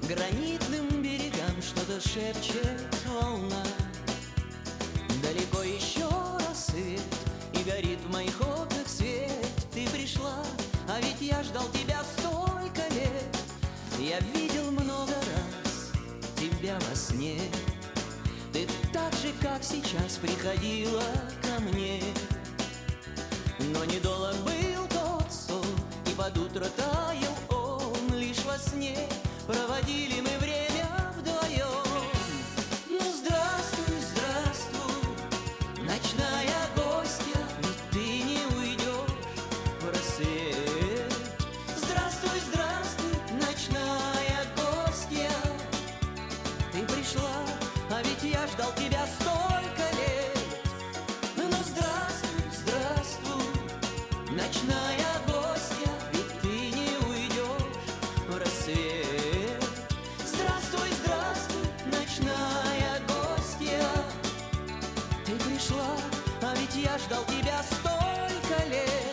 Гранитным берегам что-то шепчет волна. Далеко еще рассвет, и горит в моих окнах свет. Ты пришла, а ведь я ждал тебя столько лет. Я видел много раз тебя во сне. Ты так же, как сейчас, приходила ко мне. Но недолг был тот сон, и под утро таял он. Лишь во сне проводили мы время вдвоем. Ну, здравствуй, здравствуй, ночная гостья, ведь ты не уйдешь в рассвет. Здравствуй, здравствуй, ночная гостья. Ты пришла, а ведь я ждал тебя столько лет. Ну, здравствуй, здравствуй, ночная гостья, ведь ты не уйдешь в рассвет. Здравствуй, здравствуй, ночная гостья. Ты пришла, а ведь я ждал тебя столько лет.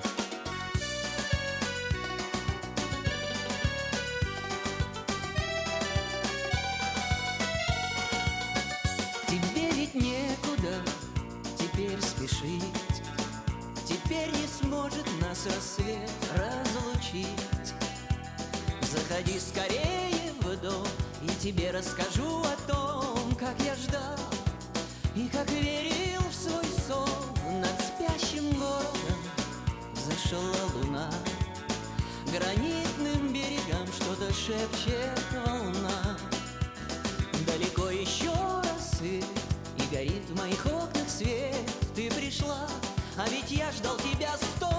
Тебе ведь некуда теперь спешить. Теперь не сможет нас рассвет разлучить. Заходи скорее в дом, и тебе расскажу о том, как я ждал и как верил в свой сон. Над спящим городом взошла луна. Гранитным берегам что-то шепчет волна. Далеко еще рассвет, и горит в моих окнах свет. Ты пришла, а ведь я ждал тебя